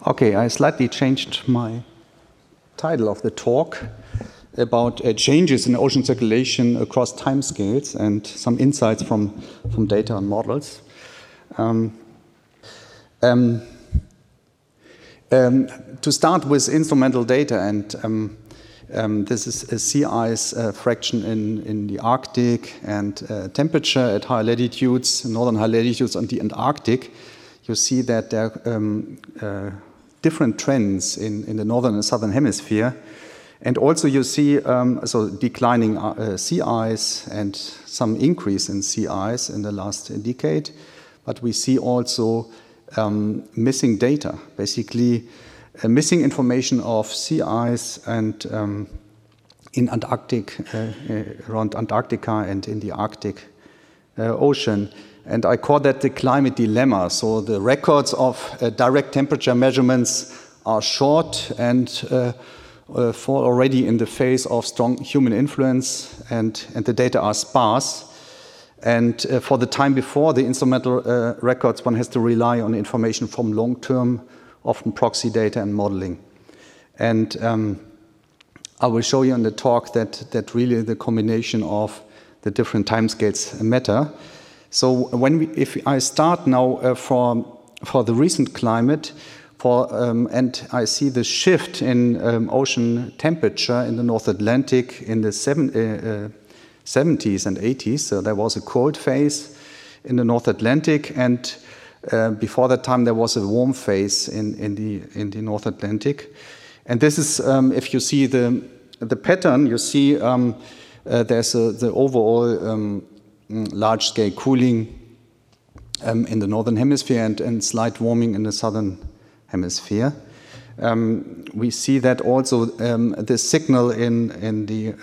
Okay, I slightly changed my title of the talk about changes in ocean circulation across timescales and some insights from data and models. To start with instrumental data, and this is a sea ice fraction in the Arctic and temperature at high latitudes, northern high latitudes and the Antarctic. You see that there are different trends in the northern and southern hemisphere. And also you see so declining sea ice and some increase in sea ice in the last decade. But we see also missing data, basically missing information of sea ice and in Antarctic, around Antarctica and in the Arctic Ocean. And I call that the climate dilemma. So the records of direct temperature measurements are short and fall already in the face of strong human influence, and the data are sparse. And for the time before the instrumental records, one has to rely on information from long-term, often proxy data and modeling. And I will show you in the talk that really the combination of the different timescales matter. So if I start now for the recent climate, and I see the shift in ocean temperature in the North Atlantic in the 70s and 80s. So there was a cold phase in the North Atlantic, and before that time there was a warm phase in the North Atlantic. And this is, if you see the pattern, you see there's the overall large-scale cooling in the northern hemisphere and slight warming in the southern hemisphere. We see that also the signal in the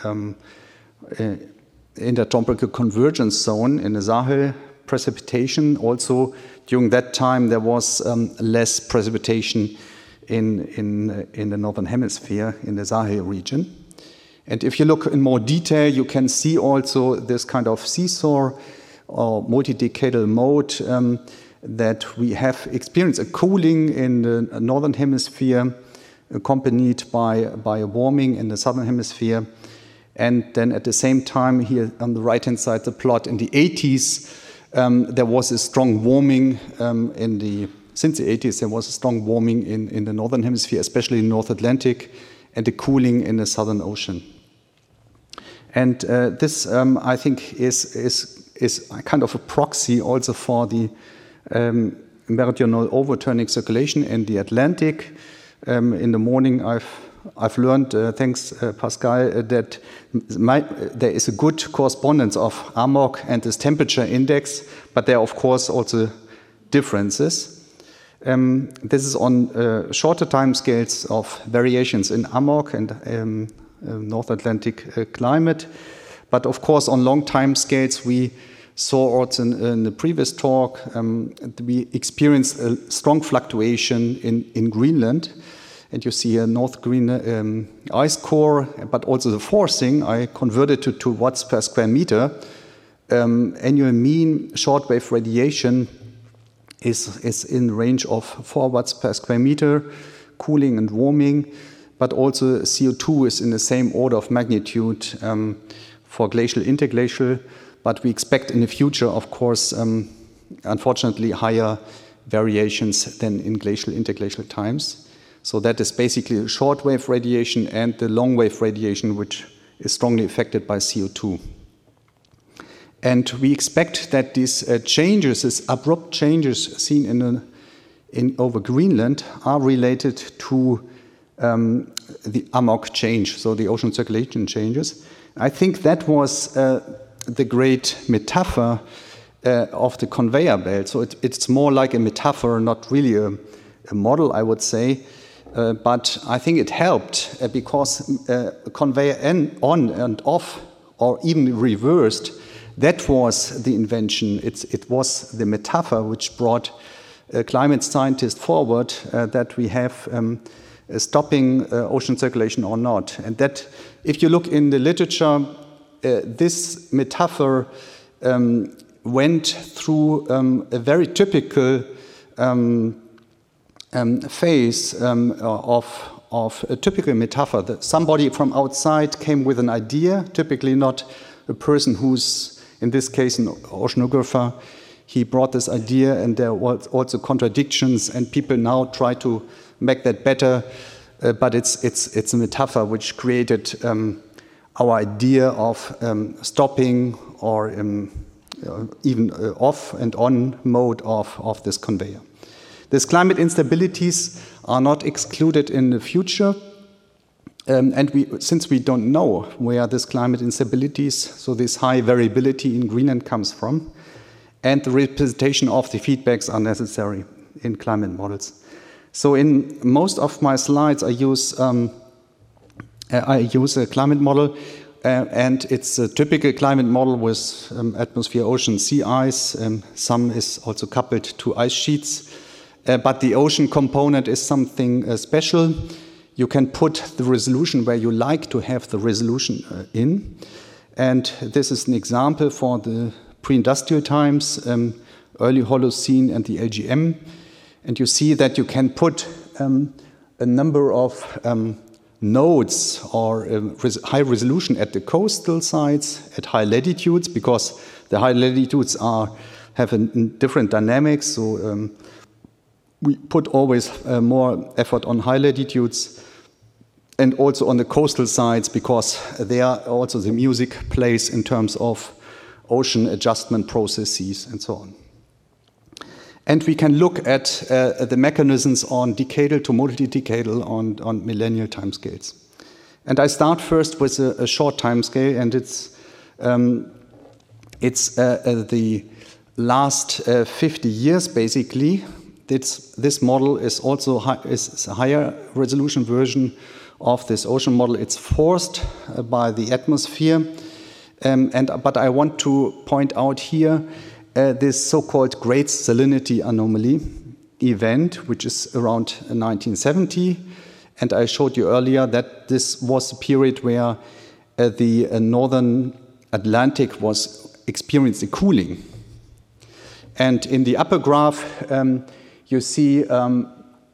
intertropical convergence zone in the Sahel precipitation. Also during that time there was less precipitation in the northern hemisphere in the Sahel region. And if you look in more detail, you can see also this kind of seesaw or multi-decadal mode that we have experienced a cooling in the northern hemisphere accompanied by a warming in the southern hemisphere. And then at the same time here on the right-hand side, the plot in the 80s, there was a strong warming since the 80s, there was a strong warming in the northern hemisphere, especially in the North Atlantic, and the cooling in the Southern Ocean. And this, I think, is a kind of a proxy also for the meridional overturning circulation in the Atlantic. In the morning, I've learned, thanks Pascal, that there is a good correspondence of AMOC and this temperature index, but there are of course also differences. This is on shorter time scales of variations in AMOC and North Atlantic climate. But of course, on long time scales, we saw also in the previous talk, we experienced a strong fluctuation in Greenland. And you see a North Green ice core, but also the forcing, I converted to watts per square meter. Annual mean shortwave radiation is in range of 4 watts per square meter, cooling and warming, but also CO2 is in the same order of magnitude for glacial, interglacial, but we expect in the future, of course, unfortunately, higher variations than in glacial, interglacial times. So that is basically shortwave radiation and the long-wave radiation, which is strongly affected by CO2. And we expect that these changes, these abrupt changes seen over Greenland, are related to the AMOC change, so the ocean circulation changes. I think that was the great metaphor of the conveyor belt. So it's more like a metaphor, not really a model, I would say. But I think it helped because conveyor on and off, or even reversed, that was the invention. It was the metaphor which brought climate scientists forward that we have stopping ocean circulation or not. And that, if you look in the literature, this metaphor went through a very typical phase of a typical metaphor. That somebody from outside came with an idea, typically not a person who's, in this case, an oceanographer. He brought this idea, and there were also contradictions, and people now try to make that better. But it's a metaphor which created our idea of stopping or even off and on mode of this conveyor. These climate instabilities are not excluded in the future, and since we don't know where this climate instabilities, so this high variability in Greenland comes from, and the representation of the feedbacks are necessary in climate models. So in most of my slides, I use a climate model, and it's a typical climate model with atmosphere, ocean, sea ice. Some is also coupled to ice sheets. But the ocean component is something special. You can put the resolution where you like to have the resolution in. And this is an example for the pre-industrial times, early Holocene and the LGM. And you see that you can put a number of nodes or high resolution at the coastal sites, at high latitudes, because the high latitudes have a different dynamics. So we put always more effort on high latitudes, and also on the coastal sides, because there also the music plays in terms of ocean adjustment processes and so on. And we can look at the mechanisms on decadal to multi-decadal on millennial timescales. And I start first with a short timescale, and it's the last 50 years basically. This model is also is a higher resolution version of this ocean model. It's forced by the atmosphere, but I want to point out here this so-called Great Salinity Anomaly event, which is around 1970. And I showed you earlier that this was a period where the northern Atlantic was experiencing cooling. And in the upper graph, you see the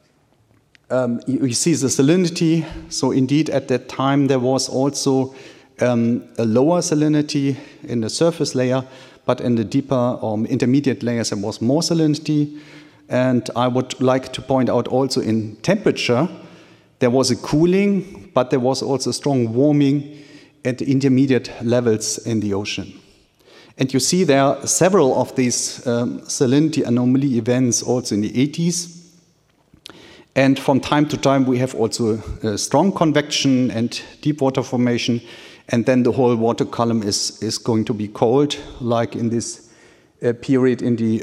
salinity. So indeed, at that time, there was also a lower salinity in the surface layer, but in the deeper intermediate layers, there was more salinity. And I would like to point out also in temperature, there was a cooling, but there was also strong warming at the intermediate levels in the ocean. And you see there are several of these salinity anomaly events also in the 80s. And from time to time, we have also strong convection and deep water formation. And then the whole water column is going to be cold, like in this period in the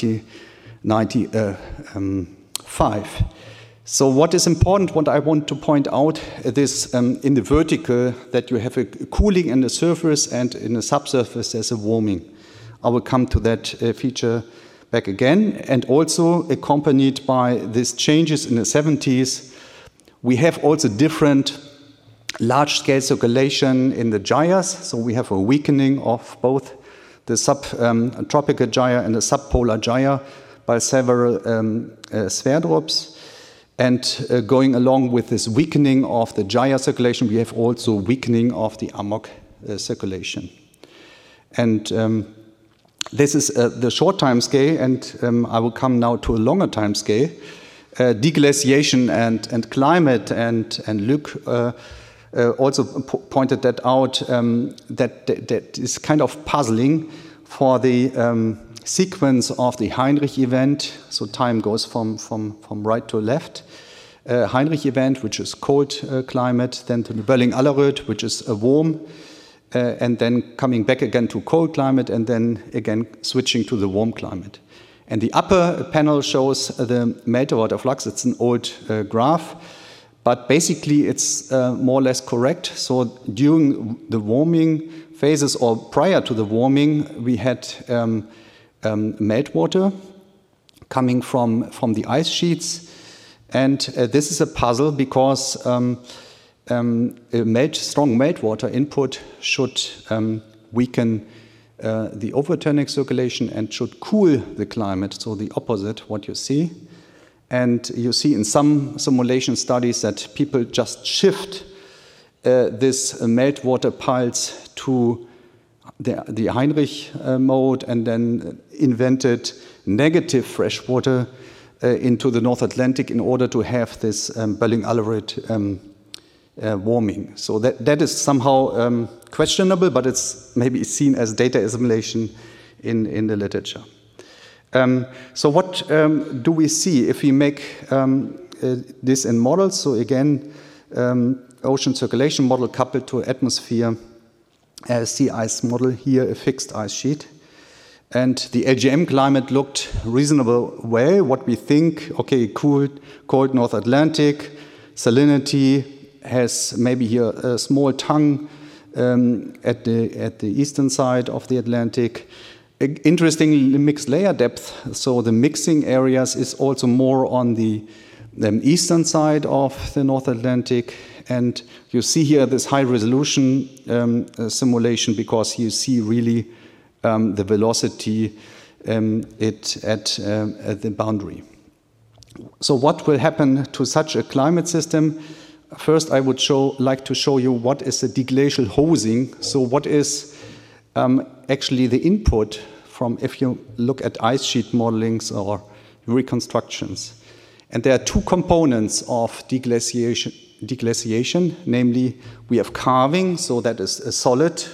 1995. So what is important, what I want to point out, is in the vertical that you have a cooling in the surface, and in the subsurface there's a warming. I will come to that feature back again. And also accompanied by these changes in the 70s, we have also different large-scale circulation in the gyres. So we have a weakening of both the subtropical gyre and the subpolar gyre by several spheredrops. And going along with this weakening of the gyre circulation, we have also weakening of the AMOC circulation. And this is the short time scale, and I will come now to a longer time scale. Deglaciation and climate, and Luc also pointed that out, that is kind of puzzling for the sequence of the Heinrich event. So time goes from right to left. Heinrich event, which is cold climate, then to the Bölling-Alleröd, which is a warm, and then coming back again to cold climate, and then again switching to the warm climate. And the upper panel shows the meltwater flux. It's an old graph, but basically it's more or less correct. So during the warming phases, or prior to the warming, we had meltwater coming from the ice sheets. And this is a puzzle because strong meltwater input should weaken the overturning circulation and should cool the climate, so the opposite, what you see. And you see in some simulation studies that people just shift this meltwater pulse to the Heinrich mode and then invented negative freshwater into the North Atlantic in order to have this Berlin-Ullerud warming. So that is somehow questionable, but it's maybe seen as data assimilation in the literature. So what do we see if we make this in models? So again, ocean circulation model coupled to atmosphere, sea ice model, here a fixed ice sheet. And the LGM climate looked reasonable well. What we think, okay, cold North Atlantic, salinity has maybe here a small tongue at the eastern side of the Atlantic. Interestingly, mixed layer depth, so the mixing areas is also more on the eastern side of the North Atlantic. And you see here this high resolution simulation because you see really the velocity at the boundary. So what will happen to such a climate system? First, I would like to show you what is the deglacial hosing. So what is actually the input from if you look at ice sheet modelings or reconstructions. And there are two components of deglaciation, namely we have calving, so that is a solid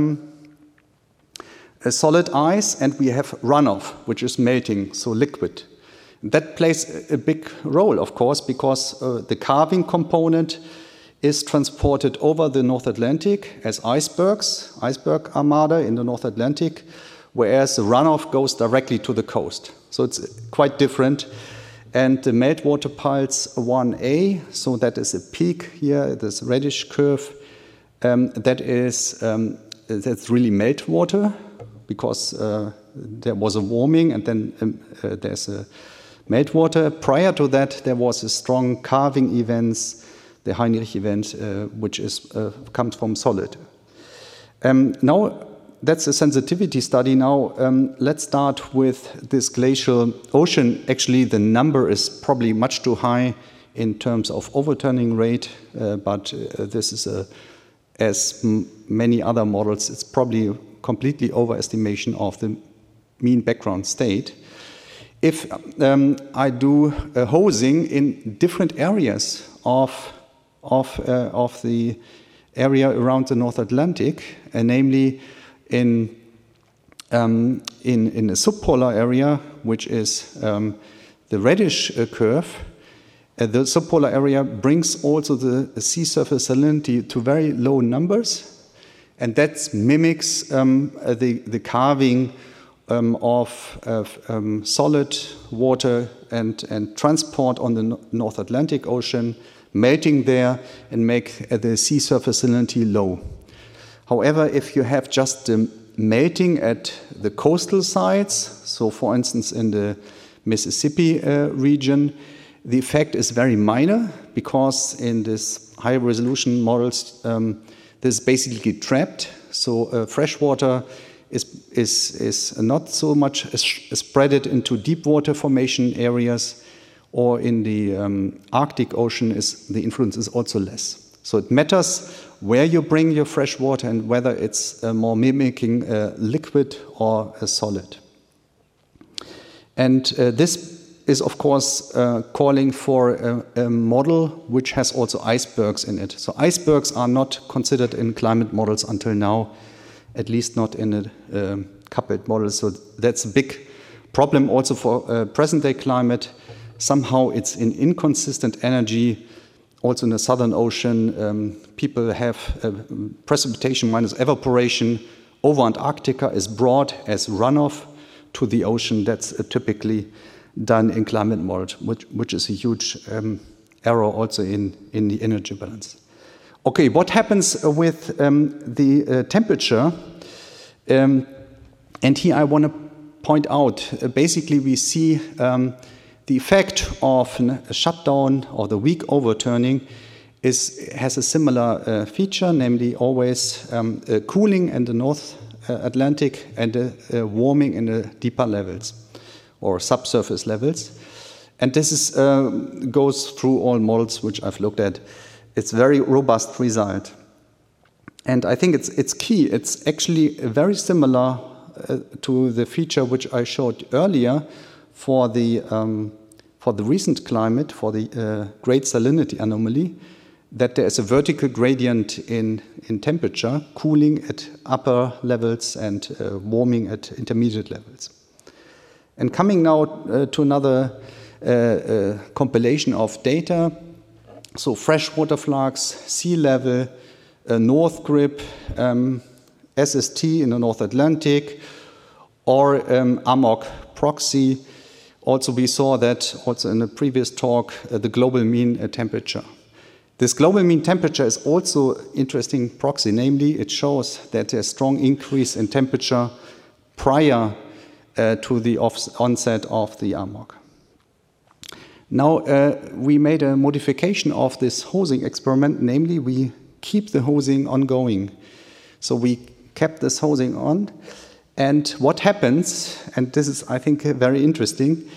ice, and we have runoff, which is melting, so liquid. That plays a big role, of course, because the calving component is transported over the North Atlantic as icebergs, iceberg armada in the North Atlantic, whereas the runoff goes directly to the coast. So it's quite different. And the meltwater pulse 1A, so that is a peak here, this reddish curve, that's really meltwater because there was a warming and then there's a meltwater. Prior to that, there was a strong calving events, the Heinrich event, which comes from solid. Now, that's a sensitivity study. Now, let's start with this glacial ocean. Actually, the number is probably much too high in terms of overturning rate, but this is, as many other models, it's probably completely overestimation of the mean background state. If I do a hosing in different areas of the area around the North Atlantic, namely in a subpolar area, which is the reddish curve, the subpolar area brings also the sea surface salinity to very low numbers, and that mimics the carving of solid water and transport on the North Atlantic Ocean, melting there and make the sea surface salinity low. However, if you have just melting at the coastal sites, so for instance in the Mississippi region, the effect is very minor because in this high resolution models, this is basically trapped. So freshwater is not so much spread into deep water formation areas, or in the Arctic Ocean the influence is also less. So it matters where you bring your fresh water and whether it's more mimicking a liquid or a solid. And this is, of course, calling for a model which has also icebergs in it. So icebergs are not considered in climate models until now, at least not in a coupled model. So that's a big problem also for present-day climate. Somehow it's in inconsistent energy. Also in the Southern Ocean, people have precipitation minus evaporation. Over Antarctica is brought as runoff to the ocean. That's typically done in climate models, which is a huge error also in the energy balance. Okay, what happens with the temperature? And here I want to point out, basically we see the effect of a shutdown or the weak overturning has a similar feature, namely always a cooling in the North Atlantic and a warming in the deeper levels or subsurface levels. And this is, goes through all models which I've looked at. It's a very robust result. And I think it's key. It's actually very similar to the feature which I showed earlier for the recent climate, for the great salinity anomaly, that there is a vertical gradient in temperature, cooling at upper levels and warming at intermediate levels. And coming now to another compilation of data, so freshwater flux, sea level, North GRIP, SST in the North Atlantic, or AMOC proxy. Also, we saw that also in the previous talk, the global mean temperature. This global mean temperature is also interesting proxy, namely it shows that there's a strong increase in temperature prior to the onset of the AMOC. Now, we made a modification of this hosing experiment, namely we keep the hosing ongoing. So we kept this hosing on, and what happens, and this is, I think, very interesting,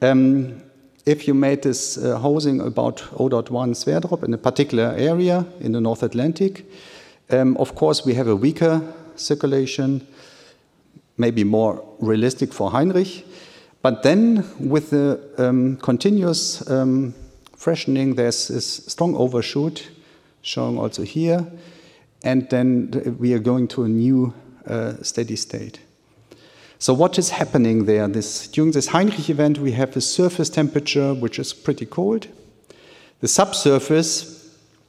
if you made this hosing about 0.1 Sverdrup in a particular area in the North Atlantic, of course we have a weaker circulation, maybe more realistic for Heinrich, but then with the continuous freshening, there's this strong overshoot, shown also here, and then we are going to a new steady state. So what is happening there? During this Heinrich event, we have a surface temperature which is pretty cold. The subsurface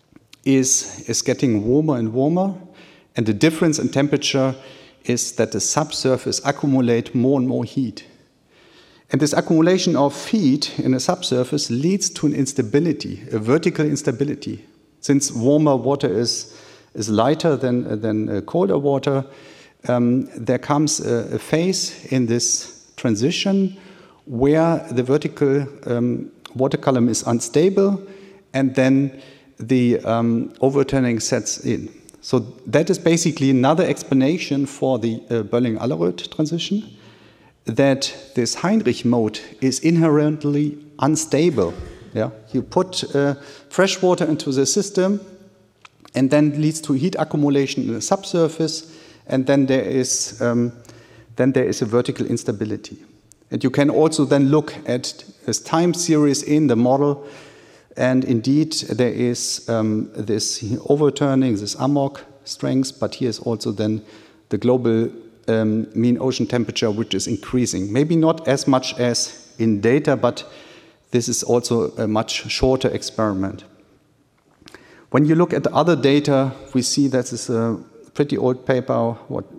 is getting warmer and warmer, and the difference in temperature is that the subsurface accumulates more and more heat. And this accumulation of heat in the subsurface leads to an instability, a vertical instability. Since warmer water is lighter than colder water, there comes a phase in this transition where the vertical water column is unstable, and then the overturning sets in. So that is basically another explanation for the Bölling-Alleröd transition, that this Heinrich mode is inherently unstable. Yeah? You put fresh water into the system, and then leads to heat accumulation in the subsurface, and then there is a vertical instability. And you can also then look at this time series in the model, and indeed there is this overturning, this AMOC strength, but here is also then the global mean ocean temperature, which is increasing. Maybe not as much as in data, but this is also a much shorter experiment. When you look at the other data, we see that this is a pretty old paper,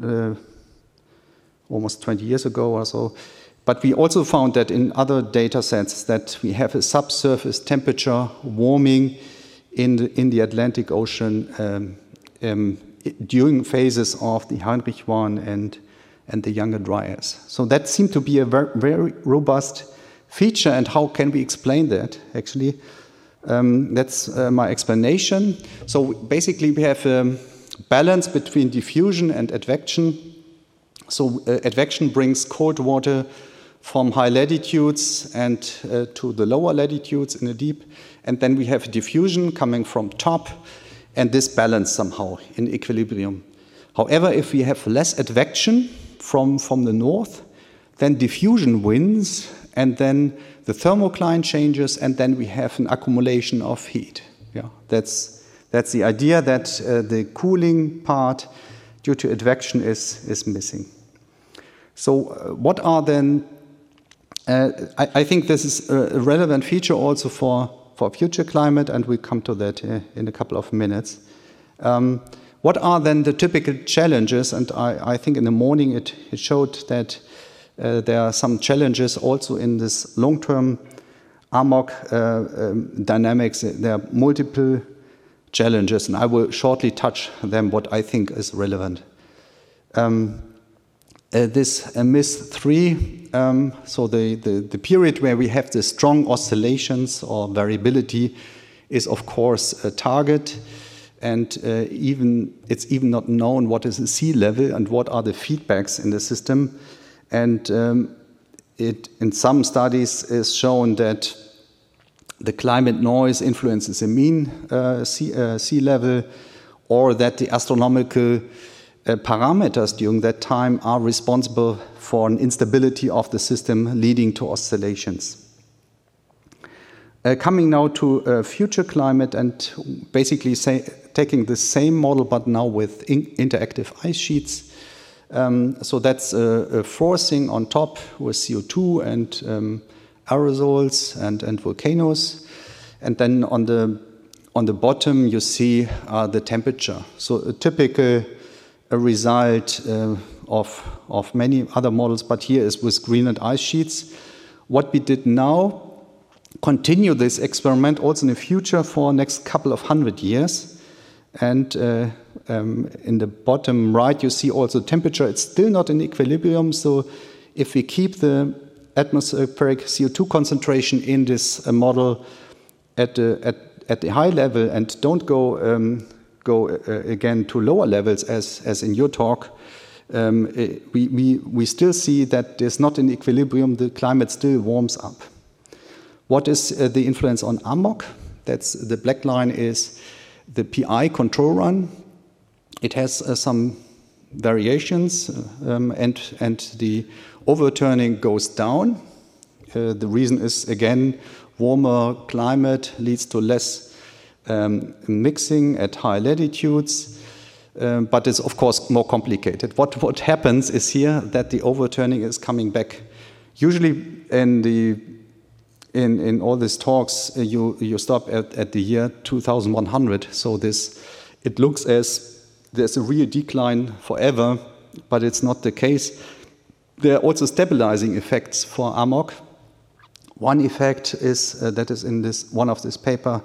almost 20 years ago or so. But we also found that in other data sets that we have a subsurface temperature warming in the Atlantic Ocean during phases of the Heinrich I and the Younger Dryas. So that seemed to be a very robust feature, and how can we explain that, actually? That's my explanation. So basically we have a balance between diffusion and advection. So advection brings cold water from high latitudes and to the lower latitudes in the deep. And then we have diffusion coming from top, and this balance somehow in equilibrium. However, if we have less advection from the north, then diffusion wins, and then the thermocline changes, and then we have an accumulation of heat. Yeah, that's the idea, that the cooling part due to advection is missing. So what are then, I think this is a relevant feature also for future climate, and we'll come to that in a couple of minutes. What are then the typical challenges? And I think in the morning it showed that there are some challenges also in this long-term AMOC dynamics. There are multiple challenges, and I will shortly touch them, what I think is relevant. This MIS3, so the period where we have the strong oscillations or variability is of course a target, and it's even not known what is the sea level and what are the feedbacks in the system. And it in some studies is shown that the climate noise influences the mean sea level, or that the astronomical parameters during that time are responsible for an instability of the system leading to oscillations. Coming now to future climate and basically taking the same model but now with interactive ice sheets. So that's a forcing on top with CO2 and aerosols and volcanoes. And then on the bottom you see the temperature. So a typical result of many other models, but here is with Greenland ice sheets. What we did now, continue this experiment also in the future for the next couple of 100 years. And in the bottom right, you see also temperature. It's still not in equilibrium. So if we keep the atmospheric CO2 concentration in this model at the high level and don't go again to lower levels as in your talk, we still see that there's not in equilibrium. The climate still warms up. What is the influence on AMOC? That's the black line is the PI control run. It has some variations, and the overturning goes down. The reason is, again, warmer climate leads to less mixing at high latitudes, but it's of course more complicated. What happens is here that the overturning is coming back. Usually in all these talks, you stop at the year 2100. So it looks as there's a real decline forever, but it's not the case. There are also stabilizing effects for AMOC. One effect is that is in one of this paper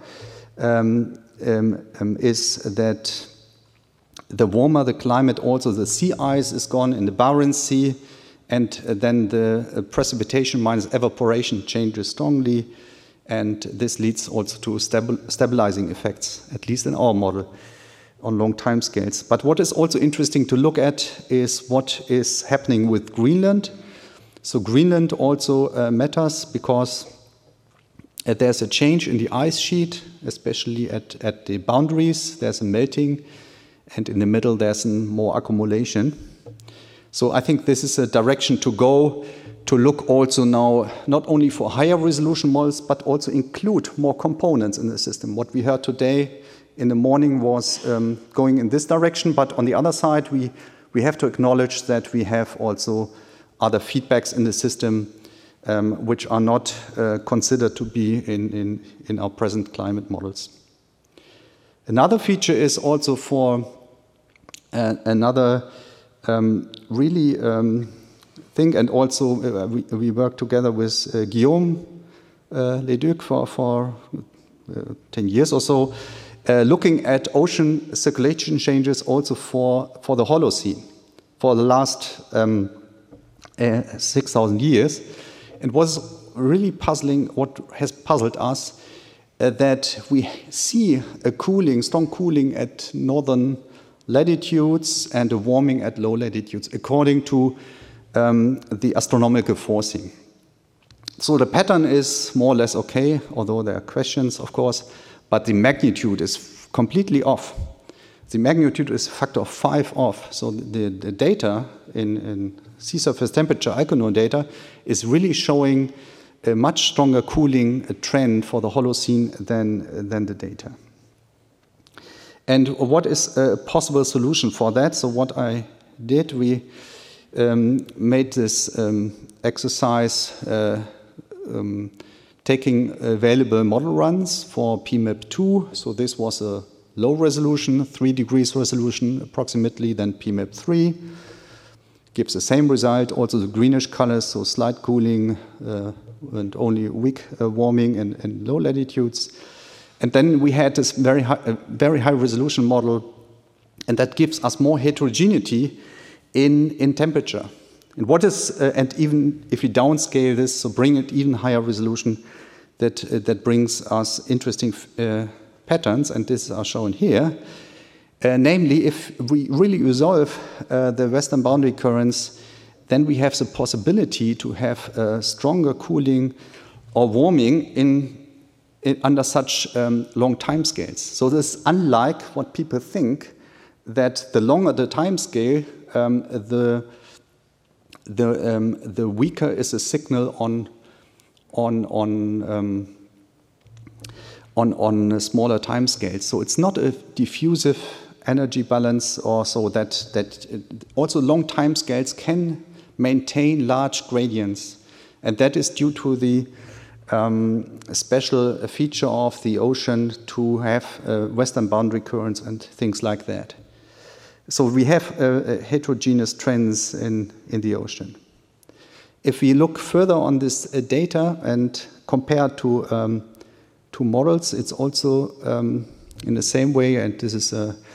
is that the warmer the climate, also the sea ice is gone in the Barents Sea. And then the precipitation minus evaporation changes strongly, and this leads also to stabilizing effects, at least in our model, on long time scales. But what is also interesting to look at is what is happening with Greenland. So Greenland also matters because there's a change in the ice sheet, especially at the boundaries. There's a melting, and in the middle there's more accumulation. So I think this is a direction to go, to look also now not only for higher resolution models, but also include more components in the system. What we heard today in the morning was going in this direction, but on the other side, we have to acknowledge that we have also other feedbacks in the system which are not considered to be in our present climate models. Another feature is also for another really thing, and also we work together with Guillaume Leduc for 10 years or so, looking at ocean circulation changes also for the Holocene for the last 6,000 years. And was really puzzling, what has puzzled us, that we see a cooling, strong cooling at northern latitudes and a warming at low latitudes, according to the astronomical forcing. So the pattern is more or less okay, although there are questions, of course, but the magnitude is completely off. The magnitude is a factor of 5 off. So the data in sea surface temperature, Alcuno data, is really showing a much stronger cooling trend for the Holocene than the data. And what is a possible solution for that? So what I did, we made this exercise taking available model runs for PMAP2. So this was a low resolution, 3 degrees resolution approximately, then PMAP3. Gives the same result, also the greenish colors, so slight cooling and only weak warming in low latitudes. And then we had this very high resolution model, and that gives us more heterogeneity in temperature. And what is and even if we downscale this, so bring it even higher resolution, that brings us interesting patterns, and these are shown here. Namely, if we really resolve the western boundary currents, then we have the possibility to have stronger cooling or warming under such long time scales. So this is unlike what people think, that the longer the time scale, the weaker is the signal on smaller time scales. So it's not a diffusive energy balance, or so that also long time scales can maintain large gradients, and that is due to the special feature of the ocean to have western boundary currents and things like that. So we have heterogeneous trends in the ocean. If we look further on this data and compare to models, it's also in the same way, and this is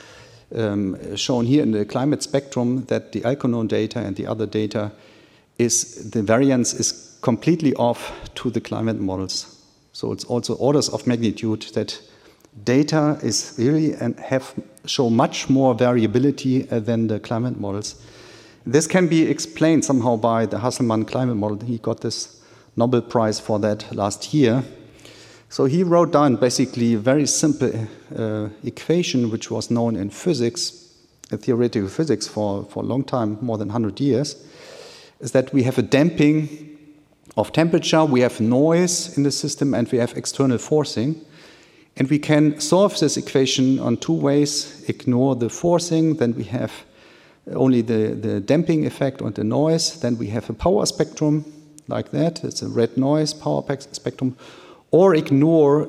shown here in the climate spectrum, that the Alconon data and the other data the variance is completely off to the climate models. So it's also orders of magnitude that data is really and show much more variability than the climate models. This can be explained somehow by the Hasselmann climate model. He got this Nobel Prize for that last year. So he wrote down basically a very simple equation which was known in physics, theoretical physics for a long time, more than 100 years, is that we have a damping of temperature, we have noise in the system, and we have external forcing. And we can solve this equation on two ways: ignore the forcing, then we have only the damping effect on the noise, then we have a power spectrum like that, it's a red noise power spectrum, or ignore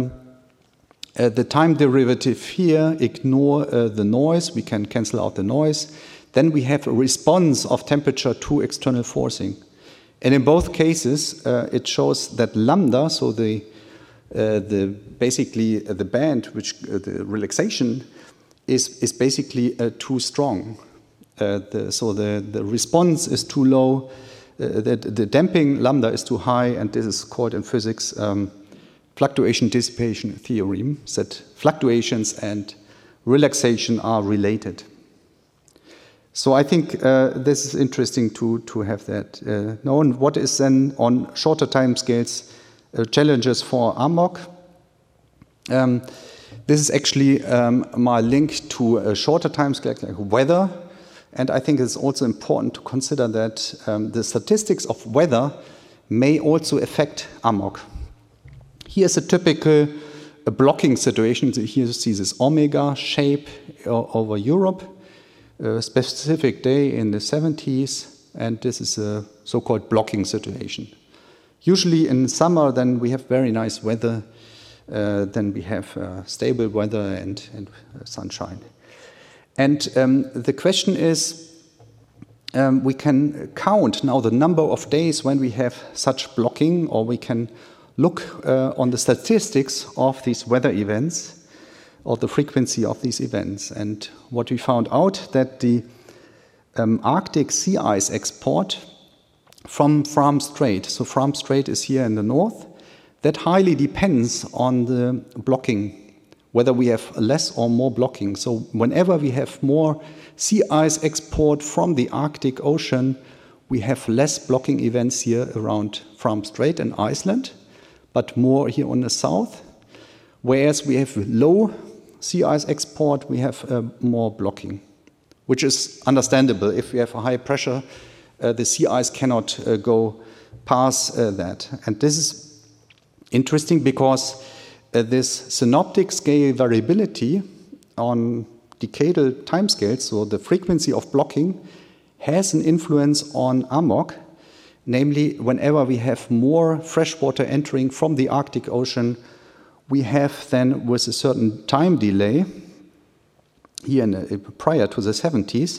the time derivative here, ignore the noise, we can cancel out the noise, then we have a response of temperature to external forcing. And in both cases, it shows that lambda, so basically the band, which the relaxation is basically too strong. So the response is too low, the damping lambda is too high, and this is called in physics fluctuation dissipation theorem, that fluctuations and relaxation are related. So I think this is interesting to have that known. What is then on shorter time scales challenges for AMOC? This is actually my link to a shorter time scale like weather, and I think it's also important to consider that the statistics of weather may also affect AMOC. Here's a typical blocking situation. So here you see this omega shape over Europe. A specific day in the 70s, and this is a so-called blocking situation. Usually in summer, then we have very nice weather, then we have stable weather and sunshine. And the question is, we can count now the number of days when we have such blocking, or we can look on the statistics of these weather events, or the frequency of these events. And what we found out that the Arctic sea ice export from Fram Strait, so Fram Strait is here in the north, that highly depends on the blocking, whether we have less or more blocking. So whenever we have more sea ice export from the Arctic Ocean, we have less blocking events here around Fram Strait and Iceland, but more here on the south. Whereas we have low sea ice export, we have more blocking, which is understandable. If we have a high pressure, the sea ice cannot go past that. And this is interesting because this synoptic scale variability on decadal timescales, so the frequency of blocking, has an influence on AMOC, namely whenever we have more fresh water entering from the Arctic Ocean, we have then, with a certain time delay, here prior to the 70s,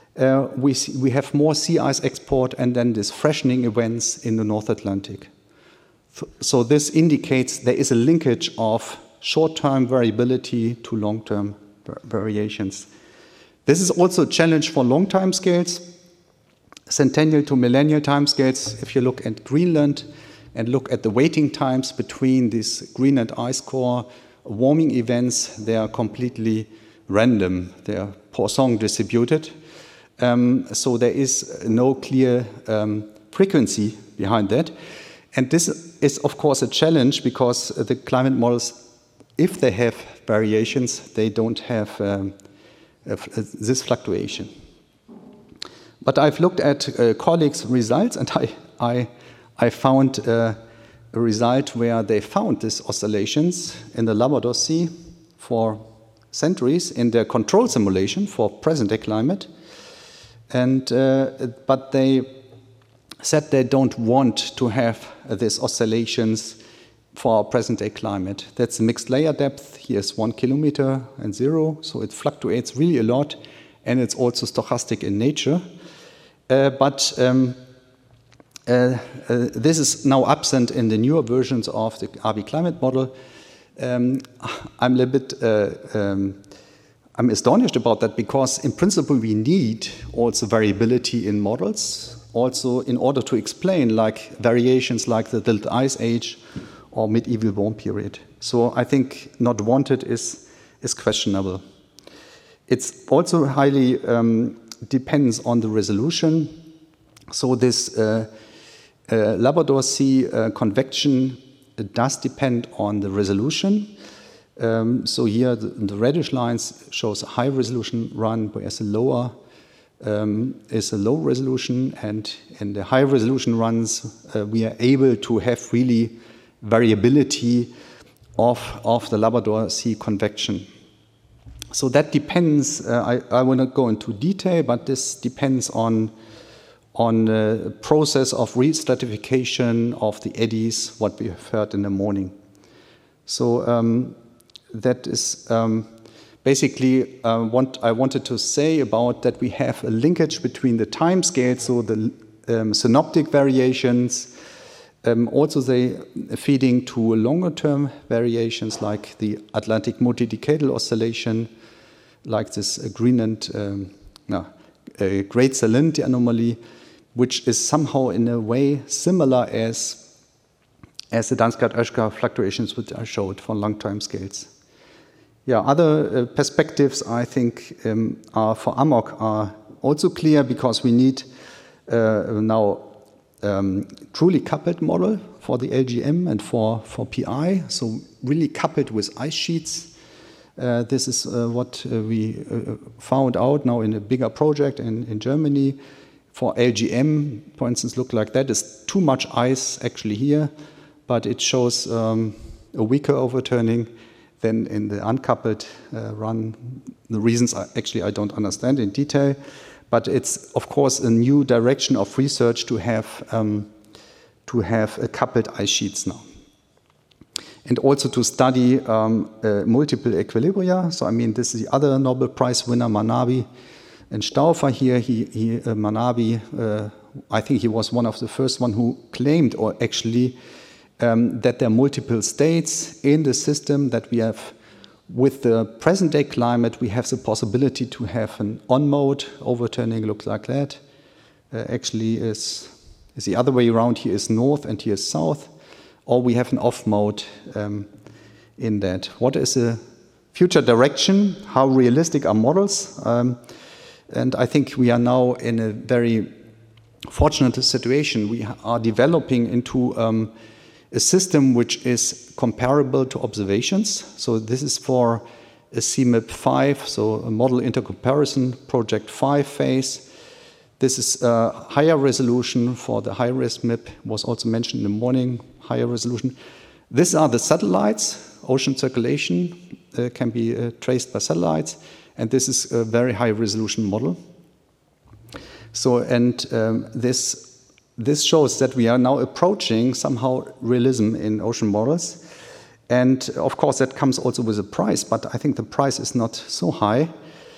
we have more sea ice export and then these freshening events in the North Atlantic. So this indicates there is a linkage of short-term variability to long-term variations. This is also a challenge for long time scales, centennial to millennial time scales. If you look at Greenland, and look at the waiting times between these Greenland ice core warming events, they are completely random. They are Poisson distributed. So there is no clear frequency behind that. And this is, of course, a challenge because the climate models, if they have variations, they don't have this fluctuation. But I've looked at colleagues' results, and I found a result where they found these oscillations in the Labrador Sea for centuries in their control simulation for present-day climate. And but they said they don't want to have these oscillations for our present-day climate. That's a mixed layer depth. Here's 1 kilometer and 0, so it fluctuates really a lot, and it's also stochastic in nature. But this is now absent in the newer versions of the RV climate model. I'm a little bit I'm astonished about that because in principle we need also variability in models, also in order to explain like variations like the Dilted Ice Age or medieval warm period. So I think not wanted is questionable. It's also highly depends on the resolution. So this Labrador Sea convection does depend on the resolution. So here the reddish lines shows a high resolution run, whereas the lower is a low resolution, and in the high resolution runs we are able to have really variability of the Labrador Sea convection. So that depends, I will not go into detail, but this depends on the process of restratification of the eddies, what we have heard in the morning. So that is basically what I wanted to say about that we have a linkage between the time scales, so the synoptic variations, also they feeding to longer term variations like the Atlantic multidecadal oscillation, like this Greenland Great Salinity anomaly, which is somehow in a way similar as the Dansgaard-Oeschger fluctuations which I showed for long time scales. Yeah, other perspectives I think are for AMOC are also clear because we need now truly coupled model for the LGM and for PI, so really coupled with ice sheets. This is what we found out now in a bigger project in Germany. For LGM, for instance, look like that. It's too much ice actually here, but it shows a weaker overturning than in the uncoupled run. The reasons I don't understand in detail, but it's of course a new direction of research to have a coupled ice sheets now, and also to study multiple equilibria. So I mean, this is the other Nobel Prize winner Manabe and Stauffer here. Manabe, I think he was one of the first one who claimed, or actually. That there are multiple states in the system, that we have, with the present day climate, we have the possibility to have an on mode overturning, looks like that. Actually is the other way around, here is north and here is south, or we have an off mode in that. What is the future direction? How realistic are models? And I think we are now in a very fortunate situation. We are developing into a system which is comparable to observations. So this is for a CMIP 5, so a model intercomparison project 5 phase. This is a higher resolution for the high-res MIP, was also mentioned in the morning, higher resolution. These are the satellites, ocean circulation can be traced by satellites, and this is a very high resolution model. So, and this shows that we are now approaching somehow realism in ocean models. And of course, that comes also with a price, but I think the price is not so high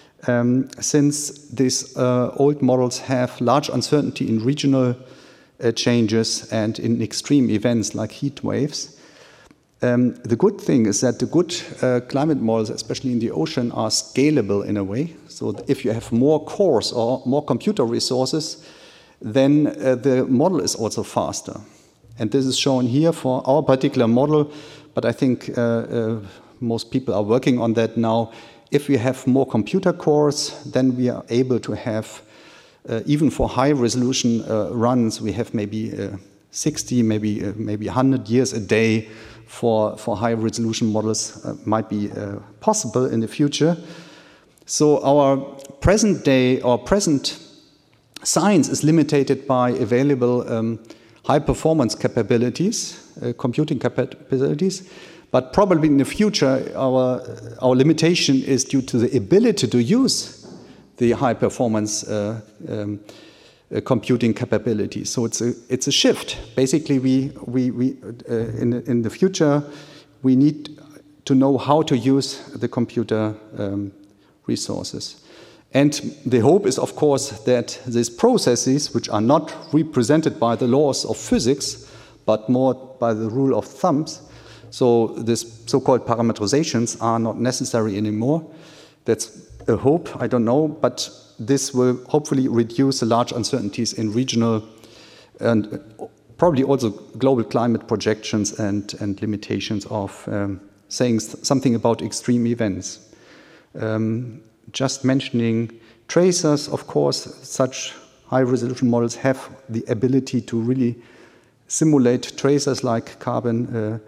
since these old models have large uncertainty in regional changes and in extreme events like heat waves. The good thing is that the good climate models, especially in the ocean, are scalable in a way. So if you have more cores or more computer resources, then the model is also faster. And this is shown here for our particular model, but I think most people are working on that now. If we have more computer cores, then we are able to have, even for high resolution runs, we have maybe 60, maybe 100 years a day for high resolution models might be possible in the future. So our present science is limited by available high performance capabilities, computing capabilities, but probably in the future our limitation is due to the ability to use the high performance computing capabilities. So it's a shift. Basically, we in the future we need to know how to use the computer resources. And the hope is, of course, that these processes, which are not represented by the laws of physics, but more by the rule of thumbs, so these so-called parametrizations are not necessary anymore. That's a hope, I don't know, but this will hopefully reduce the large uncertainties in regional and probably also global climate projections and limitations of saying something about extreme events. Just mentioning tracers, of course, such high-resolution models have the ability to really simulate tracers like carbon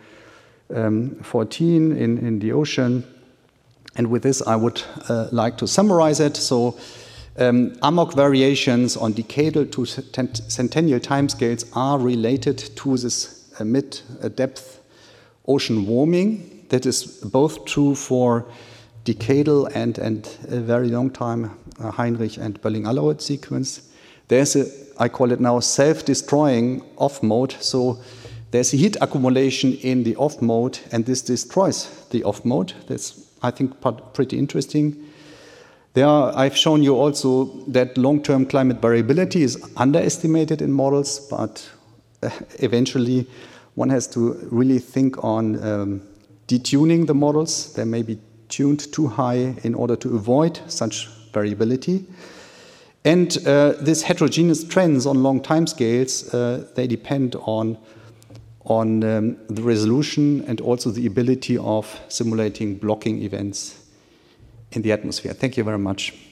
14 in the ocean. And with this, I would like to summarize it. So, AMOC variations on decadal to centennial timescales are related to this mid-depth ocean warming. That is both true for decadal and a very long time Heinrich and Bölling-Allahouth sequence. There's I call it now self-destroying off mode. So there's a heat accumulation in the off mode, and this destroys the off mode. That's, I think, pretty interesting. I've shown you also that long-term climate variability is underestimated in models, but eventually one has to really think on detuning the models. They may be tuned too high in order to avoid such variability. And these heterogeneous trends on long time scales, they depend on the resolution and also the ability of simulating blocking events in the atmosphere. Thank you very much.